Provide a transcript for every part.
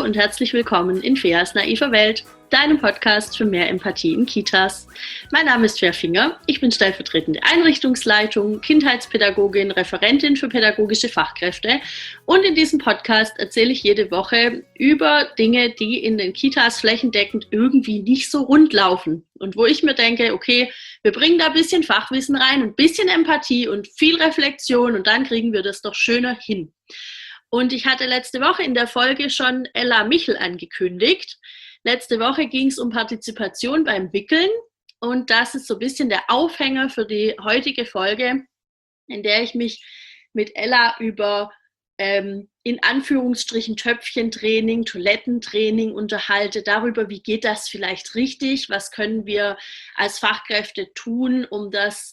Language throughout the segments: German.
und herzlich willkommen in Feas naiver Welt, deinem Podcast für mehr Empathie in Kitas. Mein Name ist Fea Finger, ich bin stellvertretende Einrichtungsleitung, Kindheitspädagogin, Referentin für pädagogische Fachkräfte und in diesem Podcast erzähle ich jede Woche über Dinge, die in den Kitas flächendeckend irgendwie nicht so rund laufen und wo ich mir denke, okay, wir bringen da ein bisschen Fachwissen rein, ein bisschen Empathie und viel Reflexion und dann kriegen wir das doch schöner hin. Und ich hatte letzte Woche in der Folge schon Ella Michel angekündigt. Letzte Woche ging es um Partizipation beim Wickeln und das ist so ein bisschen der Aufhänger für die heutige Folge, in der ich mich mit Ella über in Anführungsstrichen Töpfchentraining, Toilettentraining unterhalte, darüber, wie geht das vielleicht richtig, was können wir als Fachkräfte tun, um das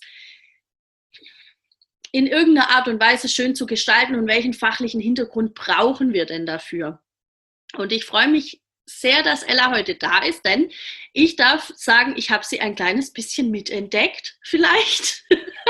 in irgendeiner Art und Weise schön zu gestalten und welchen fachlichen Hintergrund brauchen wir denn dafür? Und ich freue mich sehr, dass Ella heute da ist, denn ich darf sagen, ich habe sie ein kleines bisschen mitentdeckt, vielleicht.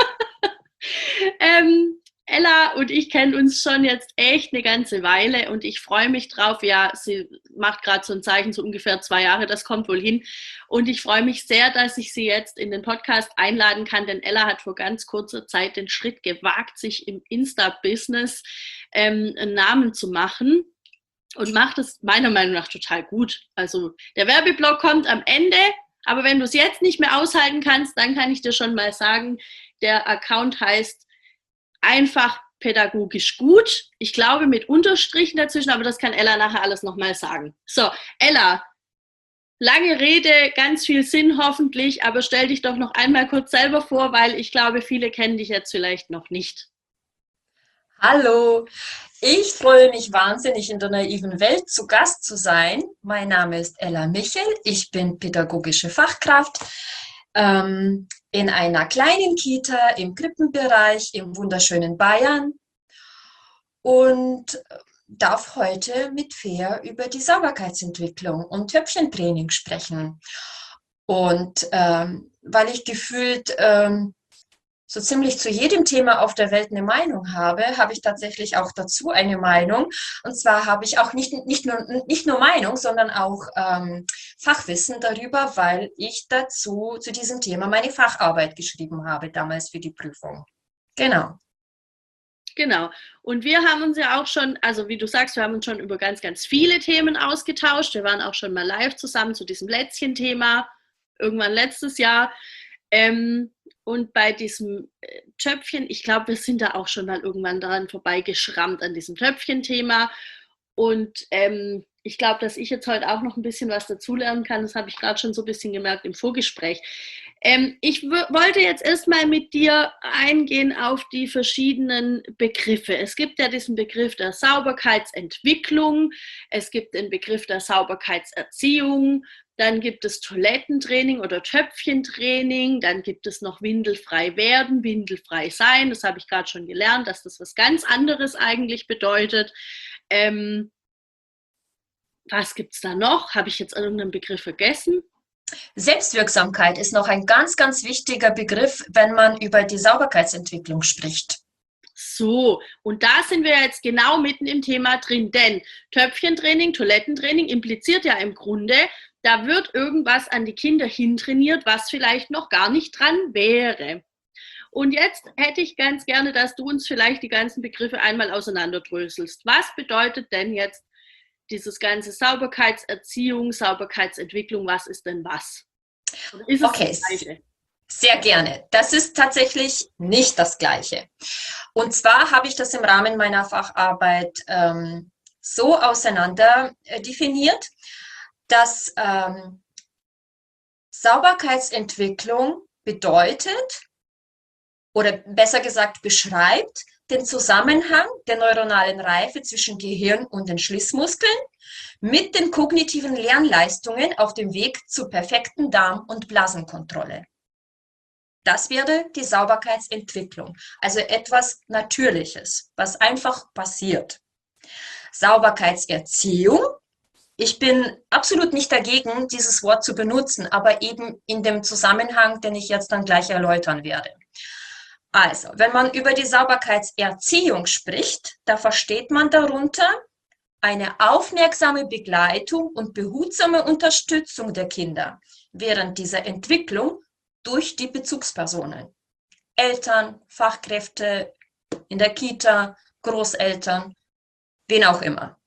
Ella und ich kennen uns schon jetzt echt eine ganze Weile und ich freue mich drauf. Ja, sie macht gerade so ein Zeichen, so ungefähr 2 Jahre, das kommt wohl hin. Und ich freue mich sehr, dass ich sie jetzt in den Podcast einladen kann, denn Ella hat vor ganz kurzer Zeit den Schritt gewagt, sich im Insta-Business einen Namen zu machen und macht es meiner Meinung nach total gut. Also der Werbeblock kommt am Ende, aber wenn du es jetzt nicht mehr aushalten kannst, dann kann ich dir schon mal sagen, der Account heißt einfach pädagogisch gut. Ich glaube mit Unterstrichen dazwischen, aber das kann Ella nachher alles nochmal sagen. So, Ella, lange Rede, ganz viel Sinn hoffentlich, aber stell dich doch noch einmal kurz selber vor, weil ich glaube, viele kennen dich jetzt vielleicht noch nicht. Hallo, ich freue mich wahnsinnig, in der naiven Welt zu Gast zu sein. Mein Name ist Ella Michel, ich bin pädagogische Fachkraft in einer kleinen Kita im Krippenbereich im wunderschönen Bayern und darf heute mit Fea über die Sauberkeitsentwicklung und Töpfchentraining sprechen. Und weil ich gefühlt so ziemlich zu jedem Thema auf der Welt eine Meinung habe, habe ich tatsächlich auch dazu eine Meinung. Und zwar habe ich auch nicht nur Meinung, sondern auch Fachwissen darüber, weil ich zu diesem Thema meine Facharbeit geschrieben habe, damals für die Prüfung. Genau. Genau. Und wir haben uns ja auch schon, also wie du sagst, wir haben uns schon über ganz, ganz viele Themen ausgetauscht. Wir waren auch schon mal live zusammen zu diesem Lätzchen-Thema, irgendwann letztes Jahr. Und bei diesem Töpfchen, ich glaube, wir sind da auch schon mal irgendwann daran vorbeigeschrammt an diesem Töpfchen-Thema. Und ich glaube, dass ich jetzt heute auch noch ein bisschen was dazulernen kann. Das habe ich gerade schon so ein bisschen gemerkt im Vorgespräch. Ich wollte jetzt erstmal mit dir eingehen auf die verschiedenen Begriffe. Es gibt ja diesen Begriff der Sauberkeitsentwicklung, es gibt den Begriff der Sauberkeitserziehung, dann gibt es Toilettentraining oder Töpfchentraining, dann gibt es noch windelfrei werden, windelfrei sein. Das habe ich gerade schon gelernt, dass das was ganz anderes eigentlich bedeutet. Was gibt es da noch? Habe ich jetzt irgendeinen Begriff vergessen? Selbstwirksamkeit ist noch ein ganz, ganz wichtiger Begriff, wenn man über die Sauberkeitsentwicklung spricht. So, und da sind wir jetzt genau mitten im Thema drin, denn Töpfchentraining, Toilettentraining impliziert ja im Grunde, da wird irgendwas an die Kinder hintrainiert, was vielleicht noch gar nicht dran wäre. Und jetzt hätte ich ganz gerne, dass du uns vielleicht die ganzen Begriffe einmal auseinanderdröselst. Was bedeutet denn jetzt dieses ganze Sauberkeitserziehung, Sauberkeitsentwicklung, was ist denn was? Oder ist es Okay, das Gleiche? sehr gerne. Das ist tatsächlich nicht das Gleiche. Und zwar habe ich das im Rahmen meiner Facharbeit so auseinander definiert, dass Sauberkeitsentwicklung bedeutet oder besser gesagt beschreibt den Zusammenhang der neuronalen Reife zwischen Gehirn und den Schließmuskeln mit den kognitiven Lernleistungen auf dem Weg zur perfekten Darm- und Blasenkontrolle. Das wäre die Sauberkeitsentwicklung, also etwas Natürliches, was einfach passiert. Sauberkeitserziehung. Ich bin absolut nicht dagegen, dieses Wort zu benutzen, aber eben in dem Zusammenhang, den ich jetzt dann gleich erläutern werde. Also, wenn man über die Sauberkeitserziehung spricht, da versteht man darunter eine aufmerksame Begleitung und behutsame Unterstützung der Kinder während dieser Entwicklung durch die Bezugspersonen. Eltern, Fachkräfte in der Kita, Großeltern, wen auch immer.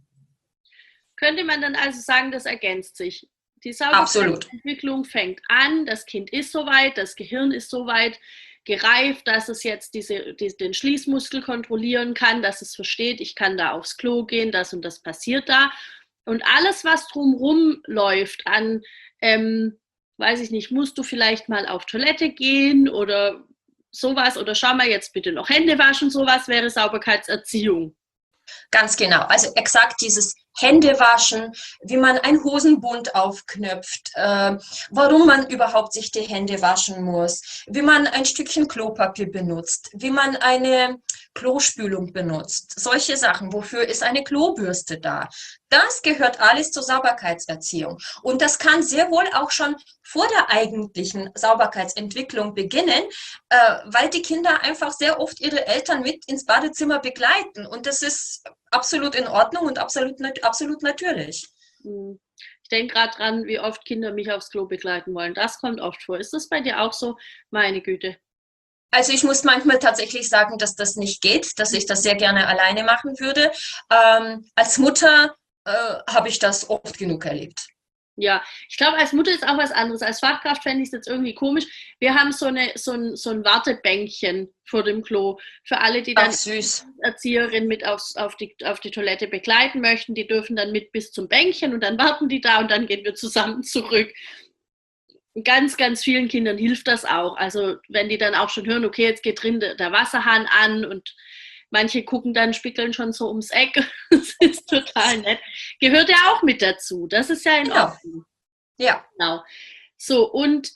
Könnte man dann also sagen, das ergänzt sich. Die Absolut. Sauberkeitsentwicklung fängt an, das Kind ist soweit, das Gehirn ist soweit gereift, dass es jetzt den Schließmuskel kontrollieren kann, dass es versteht, ich kann da aufs Klo gehen, das und das passiert da. Und alles, was drumherum läuft an, weiß ich nicht, musst du vielleicht mal auf Toilette gehen oder sowas oder schau mal jetzt bitte noch Hände waschen, sowas wäre Sauberkeitserziehung. Ganz genau. Also exakt dieses Händewaschen, wie man einen Hosenbund aufknöpft, warum man überhaupt sich die Hände waschen muss, wie man ein Stückchen Klopapier benutzt, wie man eine Klospülung benutzt. Solche Sachen. Wofür ist eine Klobürste da? Das gehört alles zur Sauberkeitserziehung. Und das kann sehr wohl auch schon vor der eigentlichen Sauberkeitsentwicklung beginnen, weil die Kinder einfach sehr oft ihre Eltern mit ins Badezimmer begleiten. Und das ist absolut in Ordnung und absolut natürlich. Ich denke gerade dran, wie oft Kinder mich aufs Klo begleiten wollen. Das kommt oft vor. Ist das bei dir auch so? Meine Güte. Also ich muss manchmal tatsächlich sagen, dass das nicht geht, dass ich das sehr gerne alleine machen würde. Als Mutter habe ich das oft genug erlebt. Ja, ich glaube, als Mutter ist auch was anderes. Als Fachkraft fände ich es jetzt irgendwie komisch. Wir haben so ein Wartebänkchen vor dem Klo für alle, die dann Erzieherin mit auf die Toilette begleiten möchten. Die dürfen dann mit bis zum Bänkchen und dann warten die da und dann gehen wir zusammen zurück. Ganz, ganz vielen Kindern hilft das auch. Also wenn die dann auch schon hören, okay, jetzt geht drin der Wasserhahn an und manche gucken dann, spickeln schon so ums Eck. Das ist total nett. Gehört ja auch mit dazu. Das ist ja in Ordnung. Ja. Genau. So, und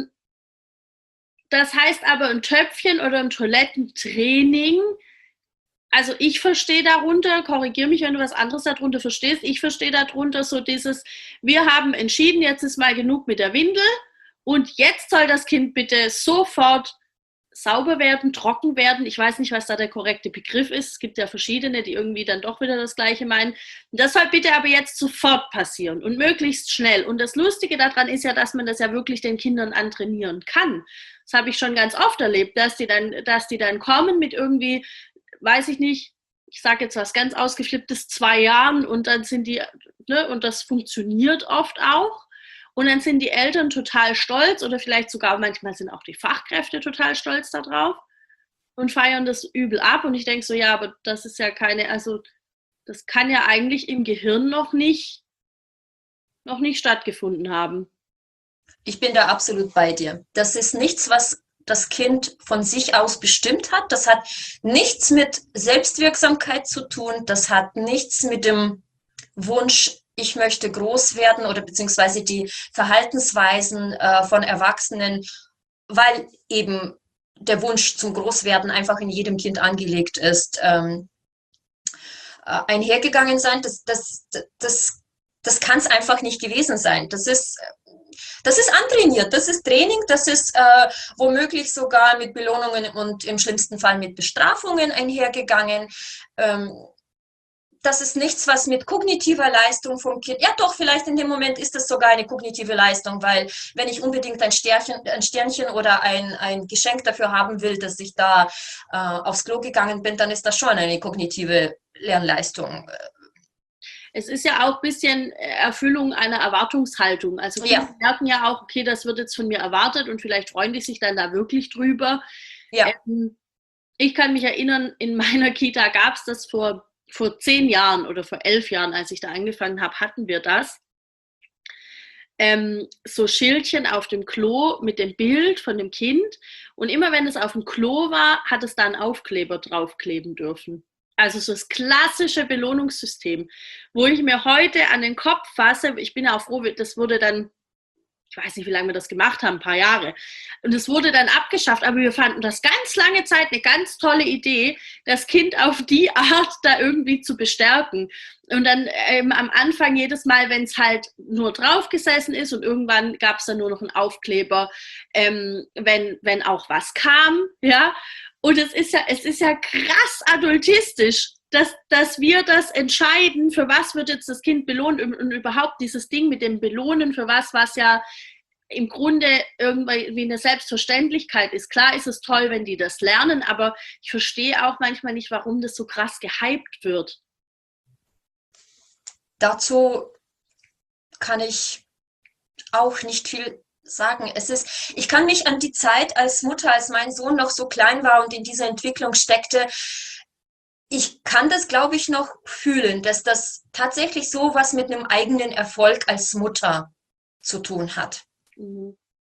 das heißt aber ein Töpfchen oder ein Toilettentraining. Also ich verstehe darunter, korrigiere mich, wenn du was anderes darunter verstehst, ich verstehe darunter so dieses, wir haben entschieden, jetzt ist mal genug mit der Windel und jetzt soll das Kind bitte sofort sauber werden, trocken werden. Ich weiß nicht, was da der korrekte Begriff ist. Es gibt ja verschiedene, die irgendwie dann doch wieder das Gleiche meinen. Das soll bitte aber jetzt sofort passieren und möglichst schnell. Und das Lustige daran ist ja, dass man das ja wirklich den Kindern antrainieren kann. Das habe ich schon ganz oft erlebt, dass die dann kommen mit irgendwie, weiß ich nicht, ich sage jetzt was ganz Ausgeflipptes, 2 Jahren und dann sind die, ne, und das funktioniert oft auch. Und dann sind die Eltern total stolz oder vielleicht sogar manchmal sind auch die Fachkräfte total stolz darauf und feiern das übel ab. Und ich denke so, ja, aber das ist ja also das kann ja eigentlich im Gehirn noch nicht stattgefunden haben. Ich bin da absolut bei dir. Das ist nichts, was das Kind von sich aus bestimmt hat. Das hat nichts mit Selbstwirksamkeit zu tun. Das hat nichts mit dem Wunsch, ich möchte groß werden oder beziehungsweise die Verhaltensweisen von Erwachsenen, weil eben der Wunsch zum Großwerden einfach in jedem Kind angelegt ist, einhergegangen sein. Das kann es einfach nicht gewesen sein. Das ist antrainiert, das ist Training, das ist womöglich sogar mit Belohnungen und im schlimmsten Fall mit Bestrafungen einhergegangen. Das ist nichts, was mit kognitiver Leistung vom Kind, ja doch, vielleicht in dem Moment ist es sogar eine kognitive Leistung, weil wenn ich unbedingt ein Sternchen oder ein Geschenk dafür haben will, dass ich da aufs Klo gegangen bin, dann ist das schon eine kognitive Lernleistung. Es ist ja auch ein bisschen Erfüllung einer Erwartungshaltung. Also Kinder merken ja auch, okay, das wird jetzt von mir erwartet und vielleicht freuen die sich dann da wirklich drüber. Ja. Ich kann mich erinnern, in meiner Kita gab es das vor 10 Jahren oder vor 11 Jahren, als ich da angefangen habe, hatten wir das. So Schildchen auf dem Klo mit dem Bild von dem Kind. Und immer wenn es auf dem Klo war, hat es da einen Aufkleber draufkleben dürfen. Also so das klassische Belohnungssystem, wo ich mir heute an den Kopf fasse. Ich bin ja auch froh, das wurde dann, ich weiß nicht, wie lange wir das gemacht haben, ein paar Jahre. Und es wurde dann abgeschafft, aber wir fanden das ganz lange Zeit eine ganz tolle Idee, das Kind auf die Art da irgendwie zu bestärken. Und dann am Anfang jedes Mal, wenn es halt nur drauf gesessen ist und irgendwann gab es dann nur noch einen Aufkleber, wenn auch was kam, ja. Und es ist ja krass adultistisch. dass wir das entscheiden, für was wird jetzt das Kind belohnt und überhaupt dieses Ding mit dem Belohnen für was ja im Grunde irgendwie wie eine Selbstverständlichkeit ist. Klar ist es toll, wenn die das lernen, aber ich verstehe auch manchmal nicht, warum das so krass gehypt wird. Dazu kann ich auch nicht viel sagen. Ich kann mich an die Zeit als Mutter, als mein Sohn noch so klein war und in dieser Entwicklung steckte, ich kann das, glaube ich, noch fühlen, dass das tatsächlich so was mit einem eigenen Erfolg als Mutter zu tun hat. Mhm.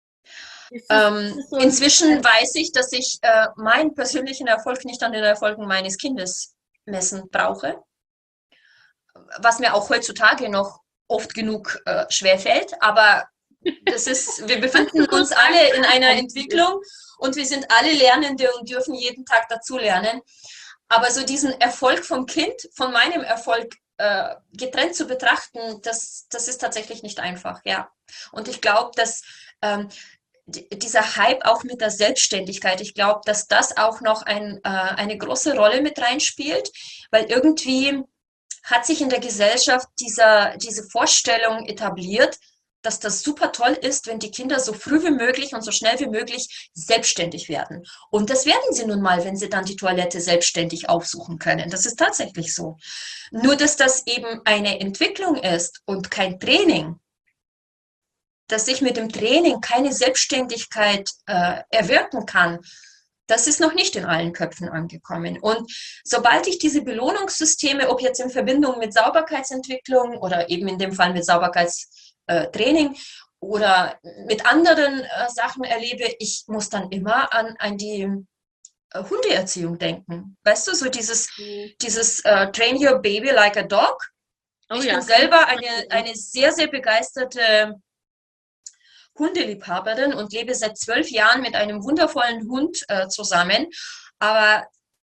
Inzwischen weiß ich, dass ich meinen persönlichen Erfolg nicht an den Erfolgen meines Kindes messen brauche, was mir auch heutzutage noch oft genug schwerfällt, aber wir befinden uns alle in einer Entwicklung und wir sind alle Lernende und dürfen jeden Tag dazu lernen. Aber so diesen Erfolg vom Kind, von meinem Erfolg getrennt zu betrachten, das ist tatsächlich nicht einfach, ja. Und ich glaube, dass dieser Hype auch mit der Selbstständigkeit, ich glaube, dass das auch noch eine große Rolle mit reinspielt, weil irgendwie hat sich in der Gesellschaft diese Vorstellung etabliert, dass das super toll ist, wenn die Kinder so früh wie möglich und so schnell wie möglich selbstständig werden. Und das werden sie nun mal, wenn sie dann die Toilette selbstständig aufsuchen können. Das ist tatsächlich so. Nur, dass das eben eine Entwicklung ist und kein Training, dass ich mit dem Training keine Selbstständigkeit erwirken kann, das ist noch nicht in allen Köpfen angekommen. Und sobald ich diese Belohnungssysteme, ob jetzt in Verbindung mit Sauberkeitsentwicklung oder eben in dem Fall mit Sauberkeitstraining oder mit anderen Sachen erlebe, ich muss dann immer an die Hundeerziehung denken. Weißt du, so dieses Train your baby like a dog. Ich bin selber eine sehr, sehr begeisterte Hundeliebhaberin und lebe seit 12 Jahren mit einem wundervollen Hund zusammen. Aber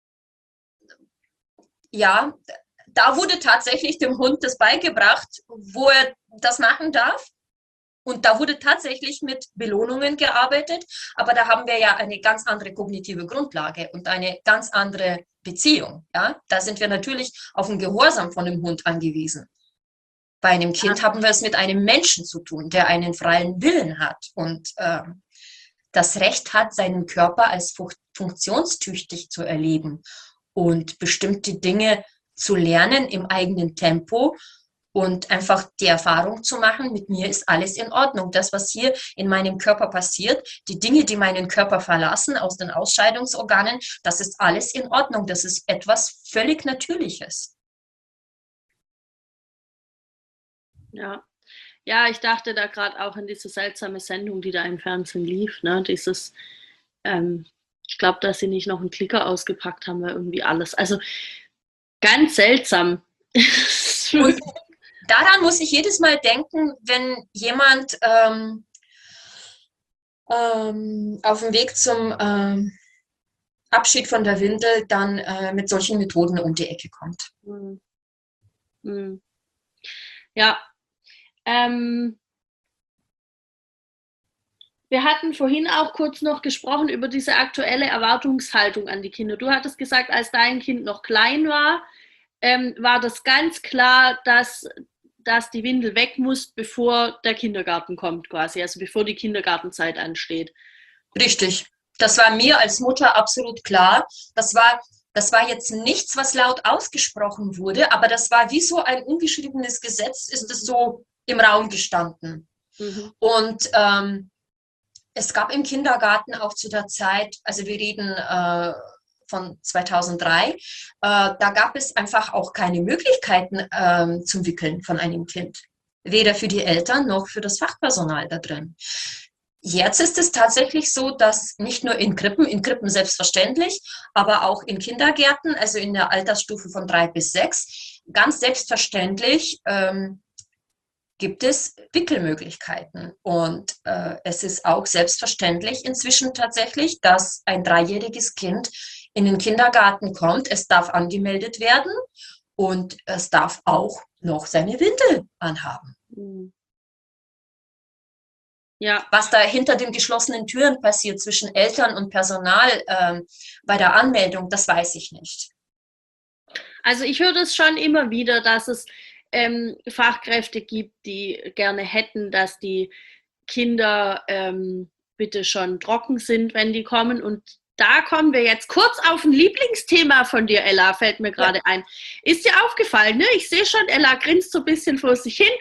ja, da wurde tatsächlich dem Hund das beigebracht, wo er das machen darf. Und da wurde tatsächlich mit Belohnungen gearbeitet. Aber da haben wir ja eine ganz andere kognitive Grundlage und eine ganz andere Beziehung. Ja? Da sind wir natürlich auf den Gehorsam von dem Hund angewiesen. Bei einem Kind haben wir es mit einem Menschen zu tun, der einen freien Willen hat und das Recht hat, seinen Körper als funktionstüchtig zu erleben und bestimmte Dinge zu lernen im eigenen Tempo und einfach die Erfahrung zu machen, mit mir ist alles in Ordnung. Das, was hier in meinem Körper passiert, die Dinge, die meinen Körper verlassen aus den Ausscheidungsorganen, das ist alles in Ordnung. Das ist etwas völlig Natürliches. Ja, ich dachte da gerade auch an diese seltsame Sendung, die da im Fernsehen lief, ne? Dieses, ich glaube, dass sie nicht noch einen Klicker ausgepackt haben, weil irgendwie alles, also ganz seltsam. Und daran muss ich jedes Mal denken, wenn jemand auf dem Weg zum Abschied von der Windel dann mit solchen Methoden um die Ecke kommt. Ja, wir hatten vorhin auch kurz noch gesprochen über diese aktuelle Erwartungshaltung an die Kinder. Du hattest gesagt, als dein Kind noch klein war, war das ganz klar, dass die Windel weg muss, bevor der Kindergarten kommt quasi, also bevor die Kindergartenzeit ansteht. Richtig. Das war mir als Mutter absolut klar. Das war jetzt nichts, was laut ausgesprochen wurde, aber das war wie so ein ungeschriebenes Gesetz, ist es so im Raum gestanden. Mhm. Und es gab im Kindergarten auch zu der Zeit, also wir reden von 2003, da gab es einfach auch keine Möglichkeiten zum Wickeln von einem Kind. Weder für die Eltern noch für das Fachpersonal da drin. Jetzt ist es tatsächlich so, dass nicht nur in Krippen selbstverständlich, aber auch in Kindergärten, also in der Altersstufe von 3 bis 6, ganz selbstverständlich gibt es Wickelmöglichkeiten. Und es ist auch selbstverständlich inzwischen tatsächlich, dass ein 3-jähriges Kind in den Kindergarten kommt. Es darf angemeldet werden und es darf auch noch seine Windel anhaben. Ja. Was da hinter den geschlossenen Türen passiert zwischen Eltern und Personal bei der Anmeldung, das weiß ich nicht. Also ich höre das schon immer wieder, dass es Fachkräfte gibt, die gerne hätten, dass die Kinder bitte schon trocken sind, wenn die kommen. Und da kommen wir jetzt kurz auf ein Lieblingsthema von dir, Ella, fällt mir Ja. gerade ein. Ist dir aufgefallen, ne? Ich sehe schon, Ella grinst so ein bisschen vor sich hin.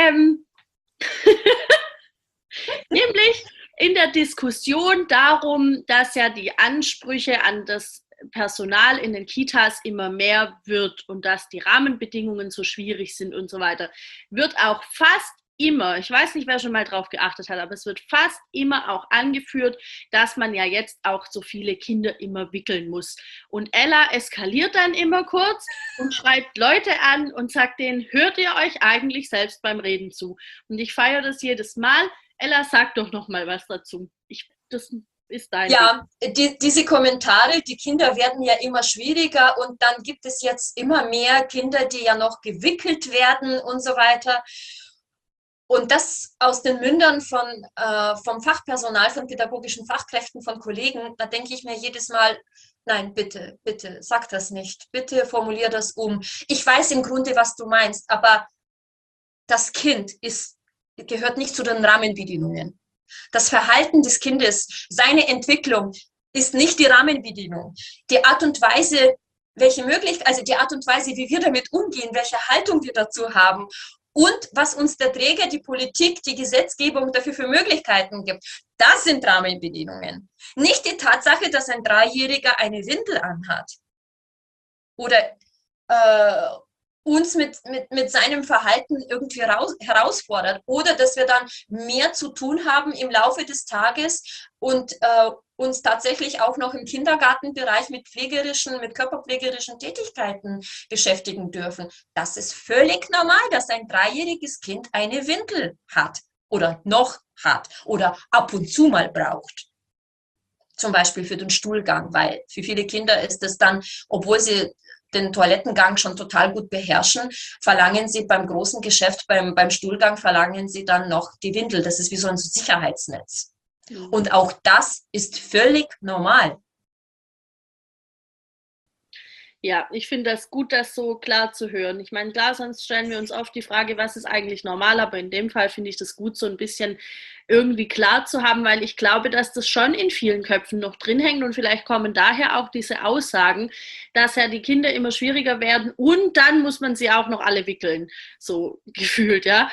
Nämlich in der Diskussion darum, dass ja die Ansprüche an das Personal in den Kitas immer mehr wird und dass die Rahmenbedingungen so schwierig sind und so weiter, wird auch fast immer, ich weiß nicht, wer schon mal drauf geachtet hat, aber es wird fast immer auch angeführt, dass man ja jetzt auch so viele Kinder immer wickeln muss. Und Ella eskaliert dann immer kurz und schreibt Leute an und sagt denen, hört ihr euch eigentlich selbst beim Reden zu? Und ich feiere das jedes Mal. Ella, sag doch noch mal was dazu. Das ist dein Ding. Ja, diese Kommentare, die Kinder werden ja immer schwieriger und dann gibt es jetzt immer mehr Kinder, die ja noch gewickelt werden und so weiter. Und das aus den Mündern vom Fachpersonal, von pädagogischen Fachkräften, von Kollegen, da denke ich mir jedes Mal, nein, bitte, bitte, sag das nicht. Bitte formulier das um. Ich weiß im Grunde, was du meinst, aber das Kind gehört nicht zu den Rahmenbedingungen. Das Verhalten des Kindes, seine Entwicklung ist nicht die Rahmenbedingung. Die Art und Weise, die Art und Weise, wie wir damit umgehen, welche Haltung wir dazu haben und was uns der Träger, die Politik, die Gesetzgebung dafür für Möglichkeiten gibt, das sind Rahmenbedingungen. Nicht die Tatsache, dass ein Dreijähriger eine Windel anhat oder uns mit seinem Verhalten irgendwie herausfordert oder dass wir dann mehr zu tun haben im Laufe des Tages und uns tatsächlich auch noch im Kindergartenbereich mit körperpflegerischen Tätigkeiten beschäftigen dürfen. Das ist völlig normal, dass ein dreijähriges Kind eine Windel hat oder noch hat oder ab und zu mal braucht. Zum Beispiel für den Stuhlgang, weil für viele Kinder ist es dann, obwohl sie den Toilettengang schon total gut beherrschen, verlangen sie beim großen Geschäft, beim Stuhlgang, verlangen sie dann noch die Windel. Das ist wie so ein Sicherheitsnetz. Mhm. Und auch das ist völlig normal. Ja, ich finde das gut, das so klar zu hören. Ich meine, klar, sonst stellen wir uns oft die Frage, was ist eigentlich normal, aber in dem Fall finde ich das gut, so ein bisschen irgendwie klar zu haben, weil ich glaube, dass das schon in vielen Köpfen noch drin hängt und vielleicht kommen daher auch diese Aussagen, dass ja die Kinder immer schwieriger werden und dann muss man sie auch noch alle wickeln, so gefühlt, ja.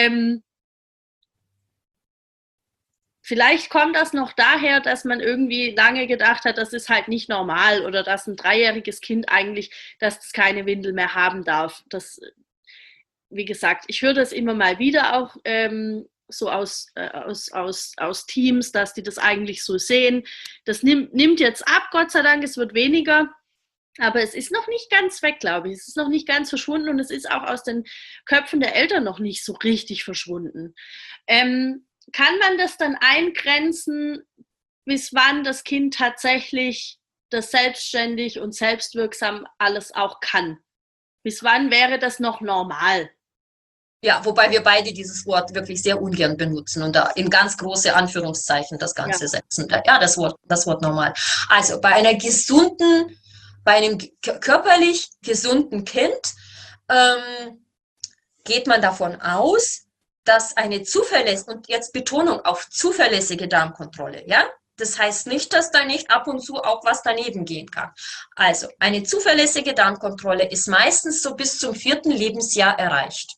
Vielleicht kommt das noch daher, dass man irgendwie lange gedacht hat, das ist halt nicht normal oder dass ein dreijähriges Kind eigentlich, dass es keine Windel mehr haben darf. Das, wie gesagt, ich höre das immer mal wieder auch so aus Teams, dass die das eigentlich so sehen. Das nimmt jetzt ab, Gott sei Dank, es wird weniger. Aber es ist noch nicht ganz weg, glaube ich. Es ist noch nicht ganz verschwunden und es ist auch aus den Köpfen der Eltern noch nicht so richtig verschwunden. Kann man das dann eingrenzen, bis wann das Kind tatsächlich das selbstständig und selbstwirksam alles auch kann? Bis wann wäre das noch normal? Ja, wobei wir beide dieses Wort wirklich sehr ungern benutzen und da in ganz große Anführungszeichen das Ganze setzen. Ja, das Wort normal. Also bei einem körperlich gesunden Kind geht man davon aus, dass eine zuverlässige, und jetzt Betonung auf zuverlässige Darmkontrolle, ja? Das heißt nicht, dass da nicht ab und zu auch was daneben gehen kann. Also, eine zuverlässige Darmkontrolle ist meistens so bis zum 4. Lebensjahr erreicht.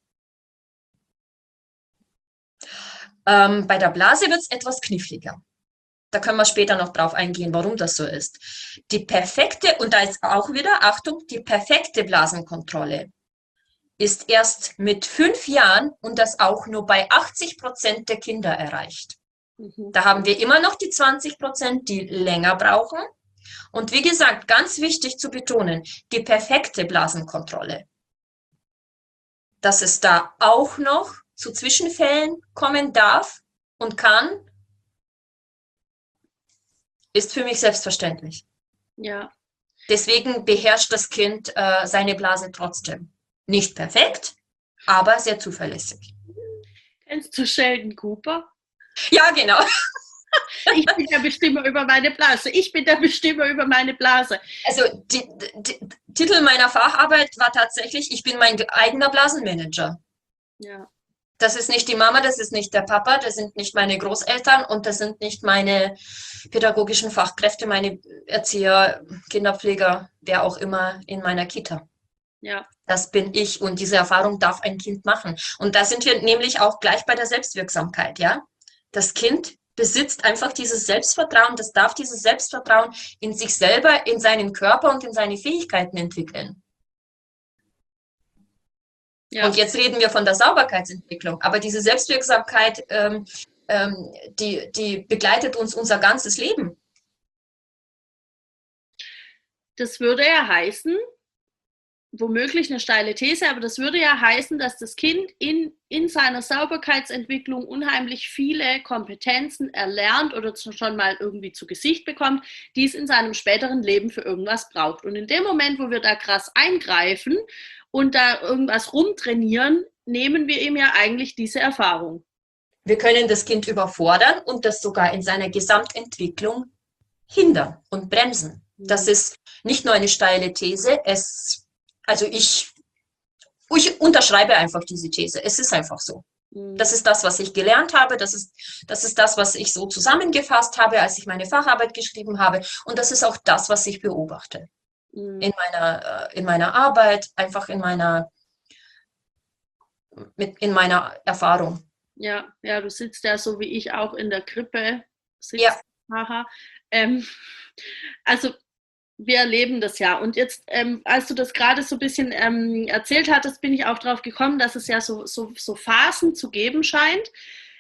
Bei der Blase wird es etwas kniffliger. Da können wir später noch drauf eingehen, warum das so ist. Die perfekte, und da ist auch wieder, Achtung, die perfekte Blasenkontrolle ist erst mit 5 Jahren und das auch nur bei 80% der Kinder erreicht. Mhm. Da haben wir immer noch die 20%, die länger brauchen. Und wie gesagt, ganz wichtig zu betonen, die perfekte Blasenkontrolle. Dass es da auch noch zu Zwischenfällen kommen darf und kann, ist für mich selbstverständlich. Ja. Deswegen beherrscht das Kind seine Blase trotzdem. Nicht perfekt, aber sehr zuverlässig. Kennst du Sheldon Cooper? Ja, genau. Ich bin der Bestimmer über meine Blase. Ich bin der Bestimmer über meine Blase. Also Titel meiner Facharbeit war tatsächlich, ich bin mein eigener Blasenmanager. Ja. Das ist nicht die Mama, das ist nicht der Papa, das sind nicht meine Großeltern und das sind nicht meine pädagogischen Fachkräfte, meine Erzieher, Kinderpfleger, wer auch immer in meiner Kita. Ja. Das bin ich und diese Erfahrung darf ein Kind machen. Und da sind wir nämlich auch gleich bei der Selbstwirksamkeit, ja. Das Kind besitzt einfach dieses Selbstvertrauen, das darf dieses Selbstvertrauen in sich selber, in seinen Körper und in seine Fähigkeiten entwickeln. Ja. Und jetzt reden wir von der Sauberkeitsentwicklung, aber diese Selbstwirksamkeit, die begleitet uns unser ganzes Leben. Das würde ja heißen, womöglich eine steile These, aber das würde ja heißen, dass das Kind in seiner Sauberkeitsentwicklung unheimlich viele Kompetenzen erlernt oder schon mal irgendwie zu Gesicht bekommt, die es in seinem späteren Leben für irgendwas braucht. Und in dem Moment, wo wir da krass eingreifen und da irgendwas rumtrainieren, nehmen wir ihm ja eigentlich diese Erfahrung. Wir können das Kind überfordern und das sogar in seiner Gesamtentwicklung hindern und bremsen. Das ist nicht nur eine steile These, also ich unterschreibe einfach diese These. Es ist einfach so. Das ist das, was ich gelernt habe. Das ist das, was ich so zusammengefasst habe, als ich meine Facharbeit geschrieben habe. Und das ist auch das, was ich beobachte. In meiner Arbeit, einfach in meiner Erfahrung. Ja, du sitzt ja so wie ich auch in der Krippe. Ja. Haha. Also wir erleben das ja. Und jetzt, als du das gerade so ein bisschen erzählt hattest, bin ich auch drauf gekommen, dass es ja so Phasen zu geben scheint.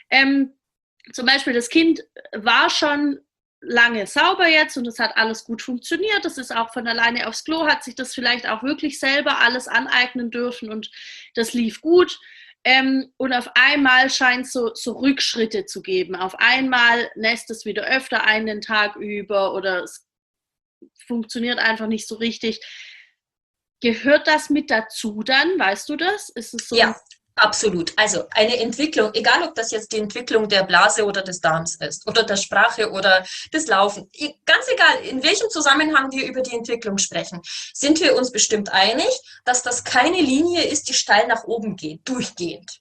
Zum Beispiel, das Kind war schon lange sauber jetzt und es hat alles gut funktioniert. Das ist auch von alleine aufs Klo, hat sich das vielleicht auch wirklich selber alles aneignen dürfen und das lief gut. Und auf einmal scheint es so Rückschritte zu geben. Auf einmal nässt es wieder öfter ein den Tag über oder es funktioniert einfach nicht so richtig. Gehört das mit dazu dann? Weißt du das? Ist es so? Ja, absolut. Also eine Entwicklung, egal ob das jetzt die Entwicklung der Blase oder des Darms ist oder der Sprache oder des Laufen, ganz egal, in welchem Zusammenhang wir über die Entwicklung sprechen, sind wir uns bestimmt einig, dass das keine Linie ist, die steil nach oben geht, durchgehend.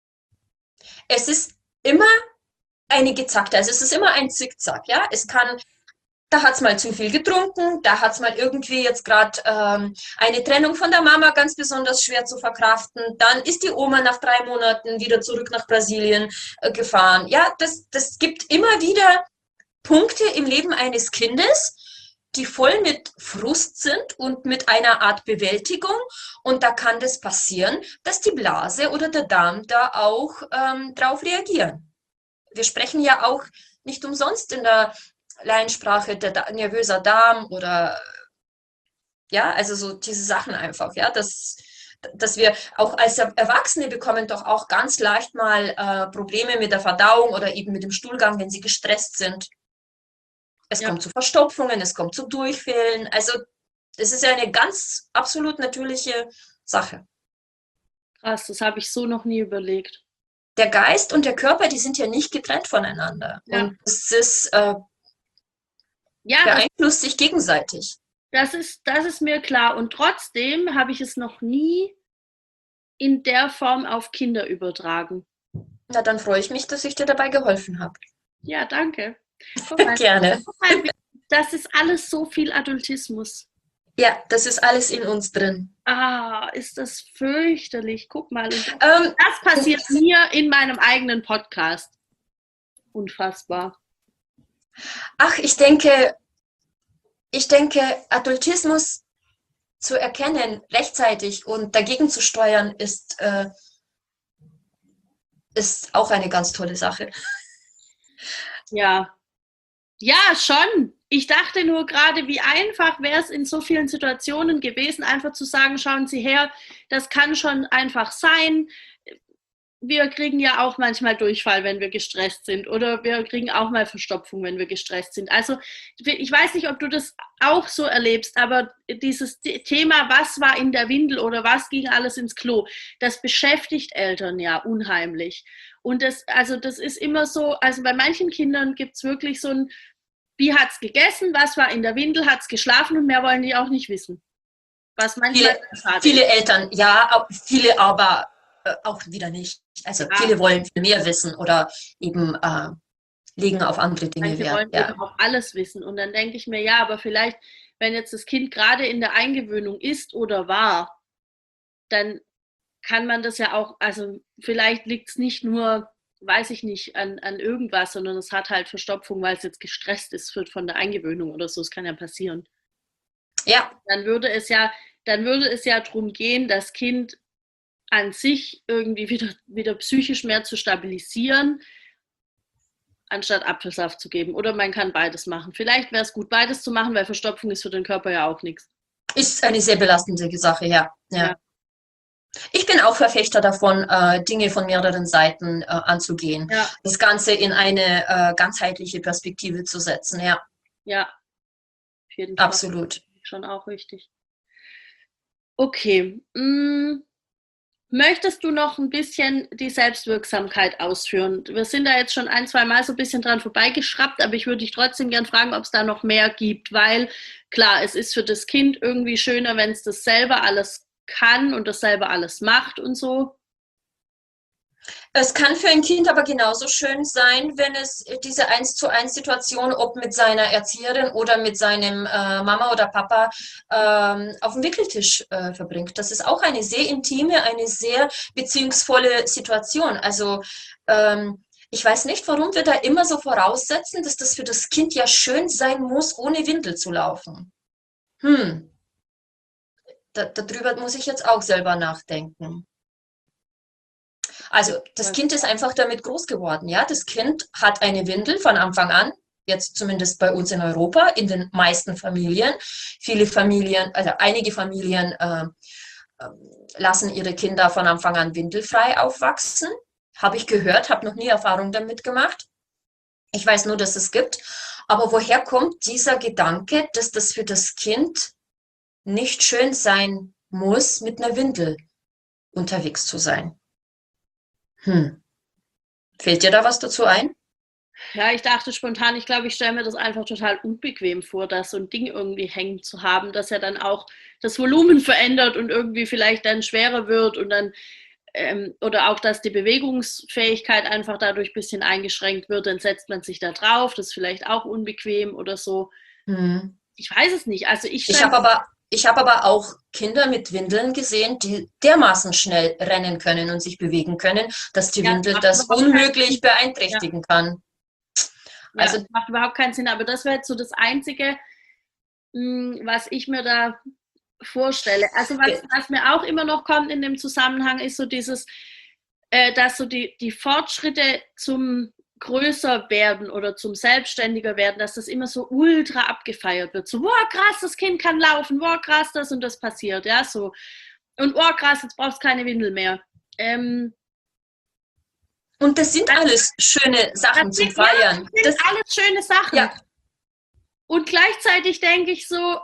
Es ist immer eine gezackte, also es ist immer ein Zickzack, ja. Da hat es mal zu viel getrunken, da hat es mal irgendwie jetzt gerade eine Trennung von der Mama ganz besonders schwer zu verkraften. Dann ist die Oma nach 3 Monaten wieder zurück nach Brasilien gefahren. Ja, das gibt immer wieder Punkte im Leben eines Kindes, die voll mit Frust sind und mit einer Art Bewältigung. Und da kann das passieren, dass die Blase oder der Darm da auch drauf reagieren. Wir sprechen ja auch nicht umsonst in der Laiensprache, nervöser Darm oder ja, also so diese Sachen einfach, ja, dass wir auch als Erwachsene bekommen doch auch ganz leicht mal Probleme mit der Verdauung oder eben mit dem Stuhlgang, wenn sie gestresst sind. Es kommt zu Verstopfungen, es kommt zu Durchfällen, also das ist ja eine ganz absolut natürliche Sache. Krass, das habe ich so noch nie überlegt. Der Geist und der Körper, die sind ja nicht getrennt voneinander. Ja. Und es ist beeinflusst sich gegenseitig. Das ist mir klar. Und trotzdem habe ich es noch nie in der Form auf Kinder übertragen. Na, dann freue ich mich, dass ich dir dabei geholfen habe. Ja, danke. Gerne. Das ist alles so viel Adultismus. Ja, das ist alles in uns drin. Ah, ist das fürchterlich. Guck mal. Das passiert mir in meinem eigenen Podcast. Unfassbar. Ach, ich denke, Adultismus zu erkennen rechtzeitig und dagegen zu steuern ist auch eine ganz tolle Sache. Ja, schon. Ich dachte nur gerade, wie einfach wäre es in so vielen Situationen gewesen, einfach zu sagen, schauen Sie her, das kann schon einfach sein. wir kriegen ja auch manchmal Durchfall, wenn wir gestresst sind, oder wir kriegen auch mal Verstopfung, wenn wir gestresst sind. Also ich weiß nicht, ob du das auch so erlebst, aber dieses Thema, was war in der Windel oder was ging alles ins Klo, das beschäftigt Eltern ja unheimlich. Und das ist immer so, also bei manchen Kindern gibt es wirklich so ein, wie hat es gegessen, was war in der Windel, hat es geschlafen und mehr wollen die auch nicht wissen. Was manchmal viele Eltern, ja, viele aber auch wieder nicht. Also ja, viele wollen viel mehr wissen oder eben legen auf andere Dinge manche Wert. wollen Ja. eben auch alles wissen. Und dann denke ich mir, ja, aber vielleicht, wenn jetzt das Kind gerade in der Eingewöhnung ist oder war, dann kann man das ja auch, also vielleicht liegt es nicht nur, weiß ich nicht, an irgendwas, sondern es hat halt Verstopfung, weil es jetzt gestresst ist von der Eingewöhnung oder so. Es kann ja passieren. Ja. Dann würde es ja darum gehen, das Kind an sich irgendwie wieder psychisch mehr zu stabilisieren, anstatt Apfelsaft zu geben. Oder man kann beides machen. Vielleicht wäre es gut, beides zu machen, weil Verstopfung ist für den Körper ja auch nichts. Ist eine sehr belastende Sache, ja. Ja. Ich bin auch Verfechter davon, Dinge von mehreren Seiten anzugehen. Ja. Das Ganze in eine ganzheitliche Perspektive zu setzen, ja. Ja, auf jeden Fall. Absolut. Schon auch richtig. Okay. Möchtest du noch ein bisschen die Selbstwirksamkeit ausführen? Wir sind da jetzt schon ein, zwei Mal so ein bisschen dran vorbeigeschraubt, aber ich würde dich trotzdem gern fragen, ob es da noch mehr gibt, weil klar, es ist für das Kind irgendwie schöner, wenn es das selber alles kann und das selber alles macht und so. Es kann für ein Kind aber genauso schön sein, wenn es diese 1:1 Situation, ob mit seiner Erzieherin oder mit seinem Mama oder Papa auf dem Wickeltisch verbringt. Das ist auch eine sehr intime, eine sehr beziehungsvolle Situation. Also ich weiß nicht, warum wir da immer so voraussetzen, dass das für das Kind ja schön sein muss, ohne Windel zu laufen. Darüber muss ich jetzt auch selber nachdenken. Also das Kind ist einfach damit groß geworden. Ja, das Kind hat eine Windel von Anfang an, jetzt zumindest bei uns in Europa, in den meisten Familien. Viele Familien, also einige Familien lassen ihre Kinder von Anfang an windelfrei aufwachsen. Habe ich gehört, habe noch nie Erfahrung damit gemacht. Ich weiß nur, dass es gibt. Aber woher kommt dieser Gedanke, dass das für das Kind nicht schön sein muss, mit einer Windel unterwegs zu sein? Fällt dir da was dazu ein? Ja, ich dachte spontan, ich glaube, ich stelle mir das einfach total unbequem vor, da so ein Ding irgendwie hängen zu haben, das ja dann auch das Volumen verändert und irgendwie vielleicht dann schwerer wird und dann oder auch, dass die Bewegungsfähigkeit einfach dadurch ein bisschen eingeschränkt wird, dann setzt man sich da drauf, das ist vielleicht auch unbequem oder so. Ich weiß es nicht. Also ich habe aber auch Kinder mit Windeln gesehen, die dermaßen schnell rennen können und sich bewegen können, dass die Windel das unmöglich beeinträchtigen kann. Also das macht überhaupt keinen Sinn, aber das wäre jetzt so das Einzige, was ich mir da vorstelle. Also was mir auch immer noch kommt in dem Zusammenhang, ist so dieses, dass so die Fortschritte zum größer werden oder zum selbstständiger werden, dass das immer so ultra abgefeiert wird. So, wow, krass, das Kind kann laufen, wow, krass, das und das passiert, ja, so. Und wow, krass, jetzt brauchst du keine Windel mehr. Und das sind alles schöne Sachen zum Feiern. Das sind alles schöne Sachen. Ja. Und gleichzeitig denke ich so,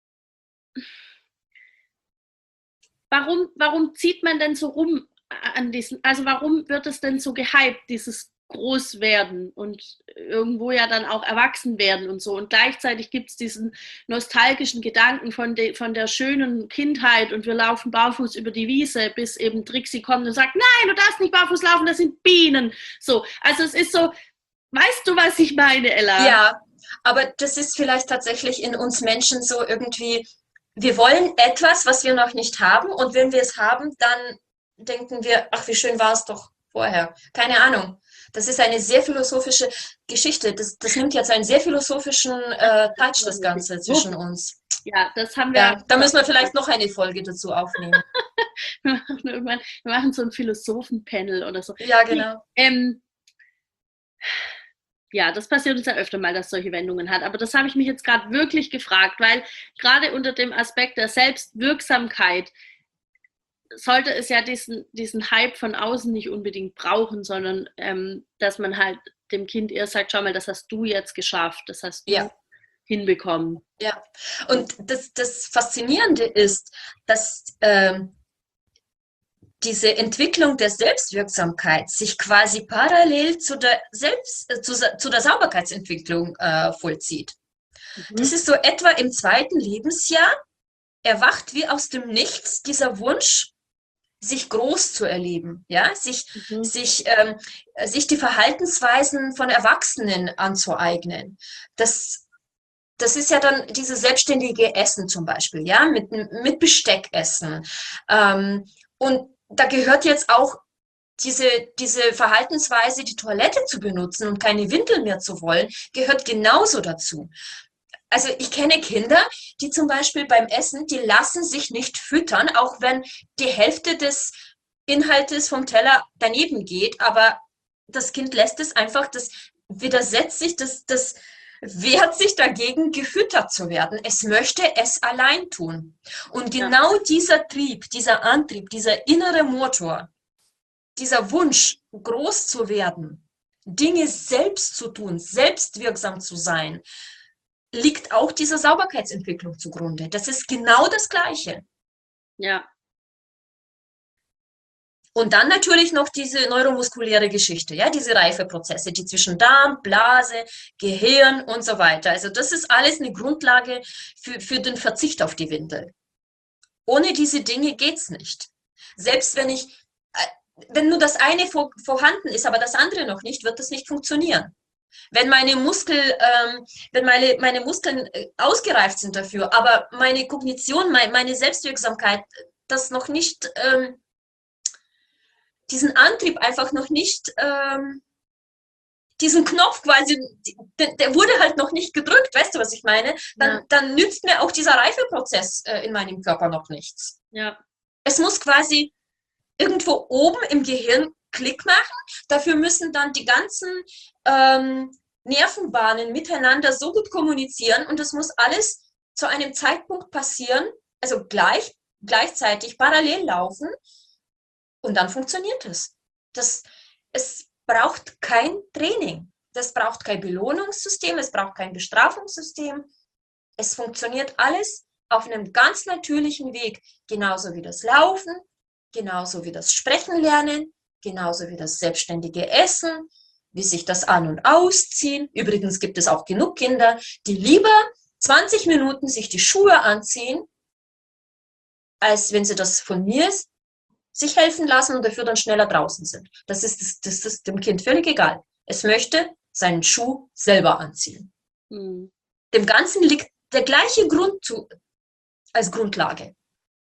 warum zieht man denn so rum an diesen, also warum wird es denn so gehypt, dieses Großwerden und irgendwo ja dann auch erwachsen werden und so. Und gleichzeitig gibt es diesen nostalgischen Gedanken von der schönen Kindheit und wir laufen barfuß über die Wiese, bis eben Trixie kommt und sagt, nein, du darfst nicht barfuß laufen, das sind Bienen. So, also es ist so, weißt du, was ich meine, Ella? Ja, aber das ist vielleicht tatsächlich in uns Menschen so irgendwie, wir wollen etwas, was wir noch nicht haben und wenn wir es haben, dann denken wir, ach, wie schön war es doch vorher. Keine Ahnung. Das ist eine sehr philosophische Geschichte. Das nimmt jetzt einen sehr philosophischen Touch, das Ganze zwischen uns. Ja, das haben wir. Ja, da müssen wir vielleicht noch eine Folge dazu aufnehmen. Wir machen so ein Philosophenpanel oder so. Ja, genau. Ja, das passiert uns ja öfter mal, dass solche Wendungen hat. Aber das habe ich mich jetzt gerade wirklich gefragt, weil gerade unter dem Aspekt der Selbstwirksamkeit sollte es ja diesen Hype von außen nicht unbedingt brauchen, sondern dass man halt dem Kind eher sagt, schau mal, das hast du jetzt geschafft, das hast du Ja, hinbekommen. ja. Und das Faszinierende ist, dass diese Entwicklung der Selbstwirksamkeit sich quasi parallel zu der zu der Sauberkeitsentwicklung vollzieht. Das Mhm. ist so etwa im 2. Lebensjahr erwacht wie aus dem Nichts dieser Wunsch, sich groß zu erleben, ja, Mhm. sich die Verhaltensweisen von Erwachsenen anzueignen. Das ist ja dann dieses selbstständige Essen zum Beispiel, ja, mit Besteck essen. Und da gehört jetzt auch diese Verhaltensweise, die Toilette zu benutzen und keine Windel mehr zu wollen, gehört genauso dazu. Also ich kenne Kinder, die zum Beispiel beim Essen, die lassen sich nicht füttern, auch wenn die Hälfte des Inhaltes vom Teller daneben geht, aber das Kind lässt es einfach, das widersetzt sich, das wehrt sich dagegen, gefüttert zu werden. Es möchte es allein tun. Und Ja, genau dieser Trieb, dieser Antrieb, dieser innere Motor, dieser Wunsch, groß zu werden, Dinge selbst zu tun, selbstwirksam zu sein, liegt auch dieser Sauberkeitsentwicklung zugrunde. Das ist genau das Gleiche. ja, Und dann natürlich noch diese neuromuskuläre Geschichte, ja, diese Reifeprozesse, die zwischen Darm, Blase, Gehirn und so weiter. Also das ist alles eine Grundlage für den Verzicht auf die Windel. Ohne diese Dinge geht's nicht. Selbst wenn nur das eine vorhanden ist, aber das andere noch nicht, wird das nicht funktionieren. Wenn meine Muskeln ausgereift sind dafür, aber meine Kognition, meine Selbstwirksamkeit, das noch nicht, diesen Antrieb einfach noch nicht, diesen Knopf quasi, der wurde halt noch nicht gedrückt, weißt du, was ich meine? ja, Dann nützt mir auch dieser Reifeprozess in meinem Körper noch nichts. ja, Es muss quasi irgendwo oben im Gehirn Klick machen. Dafür müssen dann die ganzen Nervenbahnen miteinander so gut kommunizieren und das muss alles zu einem Zeitpunkt passieren, also gleichzeitig parallel laufen und dann funktioniert es. Es braucht kein Training, das braucht kein Belohnungssystem, es braucht kein Bestrafungssystem. Es funktioniert alles auf einem ganz natürlichen Weg, genauso wie das Laufen, genauso wie das Sprechen lernen, genauso wie das selbstständige Essen, wie sich das An- und Ausziehen. Übrigens gibt es auch genug Kinder, die lieber 20 Minuten sich die Schuhe anziehen, als wenn sie das von mir sich helfen lassen und dafür dann schneller draußen sind. Das ist dem Kind völlig egal. Es möchte seinen Schuh selber anziehen. mhm. Dem Ganzen liegt der gleiche Grund als Grundlage.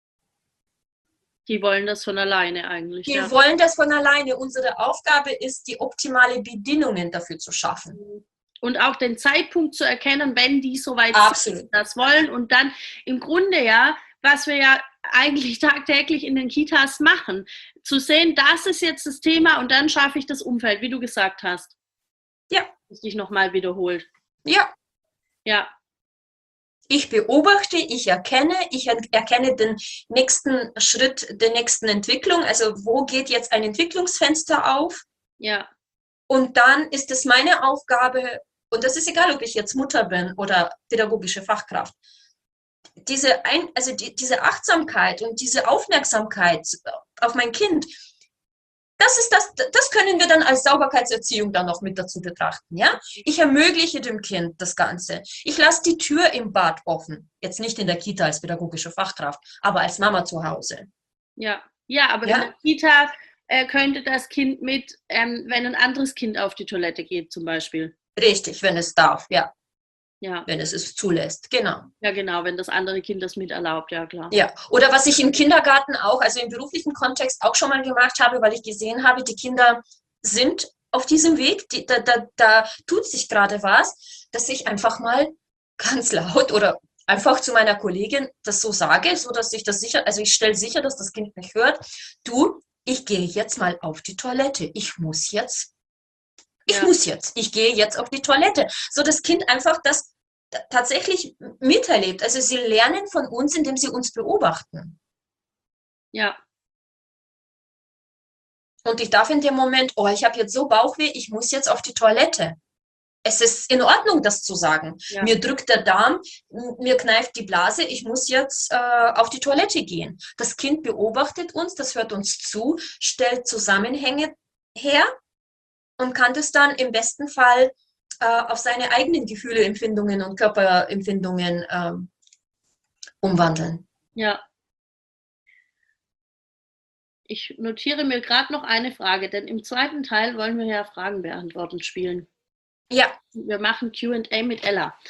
Die wollen das von alleine eigentlich, Wir ja. wollen das von alleine. Unsere Aufgabe ist, die optimale Bedingungen dafür zu schaffen. Und auch den Zeitpunkt zu erkennen, wenn die soweit Absolut. das wollen und dann im Grunde ja, was wir ja eigentlich tagtäglich in den Kitas machen, zu sehen, das ist jetzt das Thema und dann schaffe ich das Umfeld, wie du gesagt hast. Ja, Das dich nochmal wiederholt. ja. Ja, Ich beobachte, ich erkenne den nächsten Schritt der nächsten Entwicklung. Also wo geht jetzt ein Entwicklungsfenster auf? ja, Und dann ist es meine Aufgabe, und das ist egal, ob ich jetzt Mutter bin oder pädagogische Fachkraft, diese Achtsamkeit und diese Aufmerksamkeit auf mein Kind, das können wir dann als Sauberkeitserziehung dann noch mit dazu betrachten, ja? Ich ermögliche dem Kind das Ganze. Ich lasse die Tür im Bad offen. Jetzt nicht in der Kita als pädagogische Fachkraft, aber als Mama zu Hause. ja. Ja, aber in der Ja? Kita könnte das Kind mit, wenn ein anderes Kind auf die Toilette geht zum Beispiel. Richtig, wenn es darf, ja. Ja, Wenn es zulässt, genau. ja genau, wenn das andere Kind das mit erlaubt, ja klar. Ja, oder was ich im Kindergarten auch, also im beruflichen Kontext auch schon mal gemacht habe, weil ich gesehen habe, die Kinder sind auf diesem Weg, da tut sich gerade was, dass ich einfach mal ganz laut oder einfach zu meiner Kollegin das so sage, so dass ich das sicher, also ich stelle sicher, dass das Kind mich hört. Du, ich gehe jetzt mal auf die Toilette. Ja, Ich gehe jetzt auf die Toilette. So das Kind einfach das tatsächlich miterlebt. Also sie lernen von uns, indem sie uns beobachten. ja. Und ich darf in dem Moment, oh, ich habe jetzt so Bauchweh, ich muss jetzt auf die Toilette. Es ist in Ordnung, das zu sagen. Ja. Mir drückt der Darm, mir kneift die Blase, ich muss jetzt auf die Toilette gehen. Das Kind beobachtet uns, das hört uns zu, stellt Zusammenhänge her und kann das dann im besten Fall auf seine eigenen Gefühle, Empfindungen und Körperempfindungen umwandeln. Ja. Ich notiere mir gerade noch eine Frage, denn im zweiten Teil wollen wir ja Fragen beantworten spielen. Ja. Wir machen Q&A mit Ella.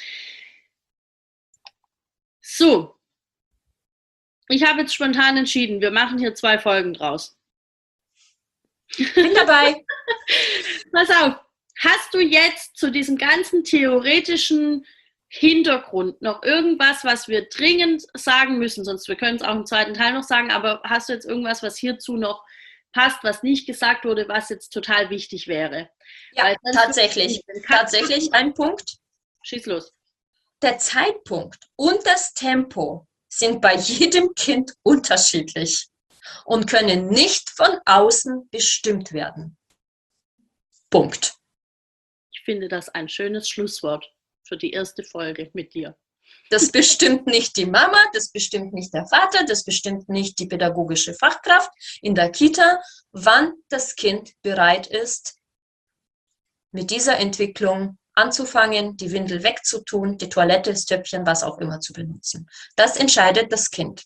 So. Ich habe jetzt spontan entschieden, wir machen hier 2 Folgen draus. Bin dabei. Pass auf. Hast du jetzt zu diesem ganzen theoretischen Hintergrund noch irgendwas, was wir dringend sagen müssen? Sonst wir können es auch im zweiten Teil noch sagen, aber hast du jetzt irgendwas, was hierzu noch passt, was nicht gesagt wurde, was jetzt total wichtig wäre? Ja, tatsächlich ein Punkt. Schieß los. Der Zeitpunkt und das Tempo sind bei jedem Kind unterschiedlich und können nicht von außen bestimmt werden. Punkt. Ich finde das ein schönes Schlusswort für die erste Folge mit dir. Das bestimmt nicht die Mama, das bestimmt nicht der Vater, das bestimmt nicht die pädagogische Fachkraft in der Kita, wann das Kind bereit ist, mit dieser Entwicklung anzufangen, die Windel wegzutun, die Toilette, das Töpfchen, was auch immer zu benutzen. Das entscheidet das Kind.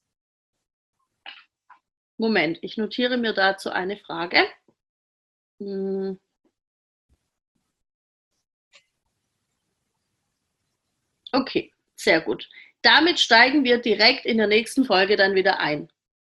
Moment, ich notiere mir dazu eine Frage. Okay, sehr gut. Damit steigen wir direkt in der nächsten Folge dann wieder ein.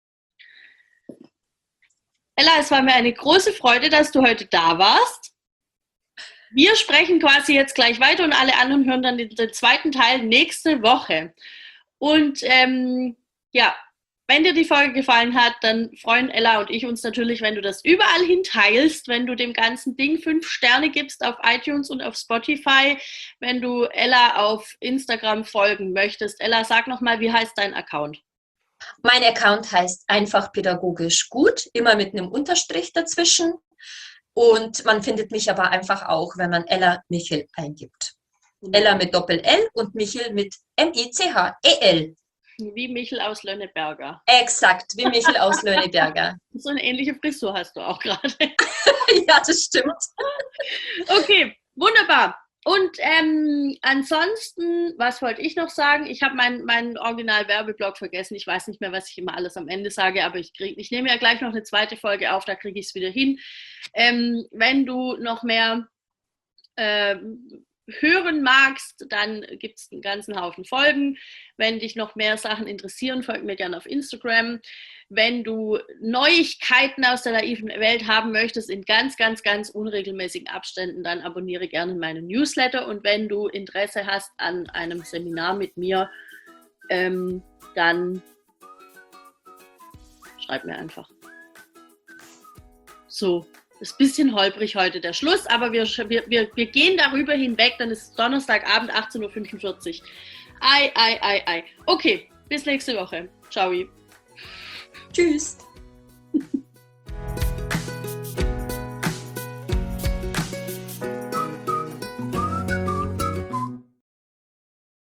Ella, es war mir eine große Freude, dass du heute da warst. Wir sprechen quasi jetzt gleich weiter und alle anderen hören dann den zweiten Teil nächste Woche. Und ja, wenn dir die Folge gefallen hat, dann freuen Ella und ich uns natürlich, wenn du das überall hin teilst, wenn du dem ganzen Ding 5 Sterne gibst auf iTunes und auf Spotify, wenn du Ella auf Instagram folgen möchtest. Ella, sag nochmal, wie heißt dein Account? Mein Account heißt einfach pädagogisch gut, immer mit einem Unterstrich dazwischen. Und man findet mich aber einfach auch, wenn man Ella Michel eingibt. Ella mit Doppel-L und Michel mit M-I-C-H-E-L. Wie Michel aus Lönneberger. Exakt, wie Michel aus Lönneberger. So eine ähnliche Frisur hast du auch gerade. Ja, das stimmt. Okay, wunderbar. Und ansonsten, was wollte ich noch sagen? Ich habe meinen Original-Werbeblock vergessen. Ich weiß nicht mehr, was ich immer alles am Ende sage, aber ich nehme ja gleich noch eine zweite Folge auf, da kriege ich es wieder hin. Wenn du noch mehr hören magst, dann gibt es einen ganzen Haufen Folgen. Wenn dich noch mehr Sachen interessieren, folg mir gerne auf Instagram. Wenn du Neuigkeiten aus der naiven Welt haben möchtest, in ganz, ganz, ganz unregelmäßigen Abständen, dann abonniere gerne meinen Newsletter. Und wenn du Interesse hast an einem Seminar mit mir, dann schreib mir einfach. So. Ist ein bisschen holprig heute der Schluss, aber wir gehen darüber hinweg, dann ist es Donnerstagabend 18.45 Uhr. Ei. Okay, bis nächste Woche. Ciao. Tschüss.